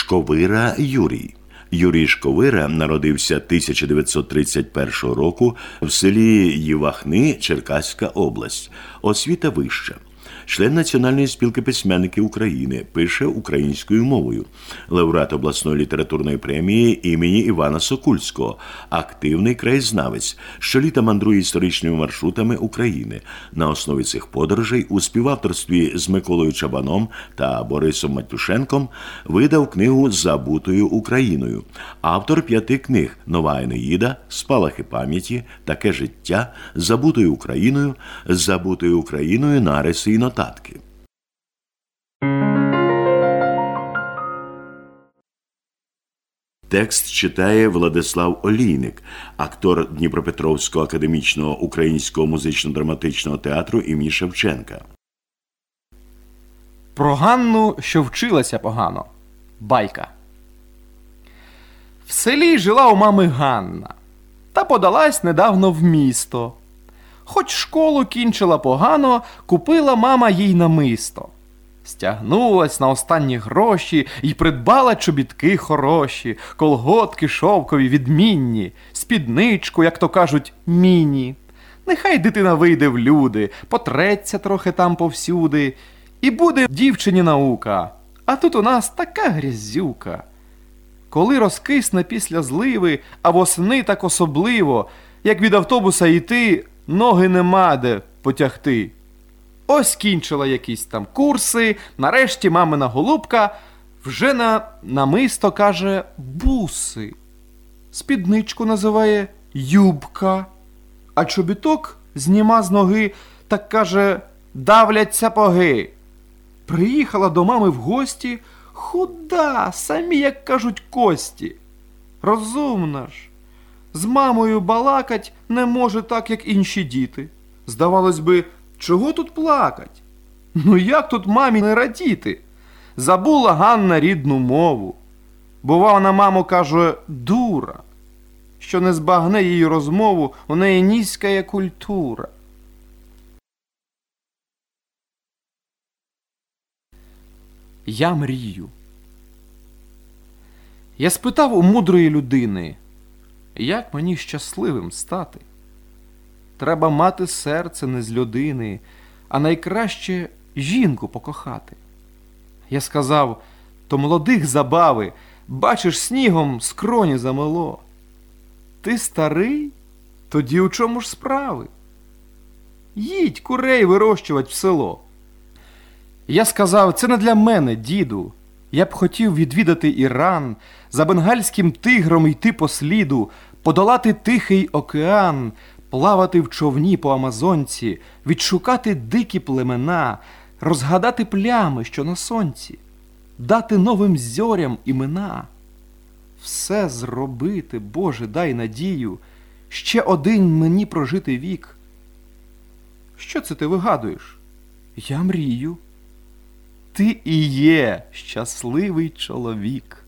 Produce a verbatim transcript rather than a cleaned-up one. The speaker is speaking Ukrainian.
Шковира Юрій. Юрій Шковира народився тисяча дев'ятсот тридцять першого року в селі Євахни, Черкаська область. Освіта вища. Член Національної спілки письменників України, пише українською мовою. Лауреат обласної літературної премії імені Івана Сокульського. Активний краєзнавець. Щоліта мандрує історичними маршрутами України. На основі цих подорожей у співавторстві з Миколою Чабаном та Борисом Матюшенком видав книгу «Забутою Україною». Автор п'яти книг «Нова Енеїда», «Спалахи пам'яті», «Таке життя», «Забутою Україною», «Забутою Україною. Нариси і нотатки». Текст читає Владислав Олійник, актор Дніпропетровського академічного українського музично-драматичного театру імені Шевченка. Про Ганну, що вчилася погано. Байка. В селі жила у мами Ганна, та подалась недавно в місто. Хоч школу кінчила погано, купила мама їй намисто. Стягнулась на останні гроші й придбала чобітки хороші, колготки шовкові відмінні, спідничку, як то кажуть, міні. Нехай дитина вийде в люди, потреться трохи там повсюди, і буде дівчині наука. А тут у нас така грязюка. Коли розкисне після зливи, а восени так особливо, як від автобуса йти, ноги нема де потягти. Ось кінчила якісь там курси, нарешті мамина голубка вже на намисто каже буси. Спідничку називає юбка, а чобіток зніма з ноги, так каже давлять сапоги. Приїхала до мами в гості, худа, самі, як кажуть, кості. Розумна ж. З мамою балакать не може так, як інші діти. Здавалось би, чого тут плакать? Ну як тут мамі не радіти? Забула Ганна рідну мову. Бува вона, маму, каже, дура. Що не збагне її розмову, у неї низька є культура. Я мрію. Я спитав у мудрої людини, як мені щасливим стати? Треба мати серце не з людини, а найкраще жінку покохати. Я сказав, то молодих забави, бачиш, снігом скроні замело. Ти старий? Тоді у чому ж справи? Їдь курей вирощувати в село. Я сказав, це не для мене, діду. Я б хотів відвідати Іран, за бенгальським тигром йти по сліду, подолати Тихий океан, плавати в човні по Амазонці, відшукати дикі племена, розгадати плями, що на сонці, дати новим зорям імена. Все зробити, Боже, дай надію, ще один мені прожити вік. Що це ти вигадуєш? Я мрію. Ти і є щасливий чоловік.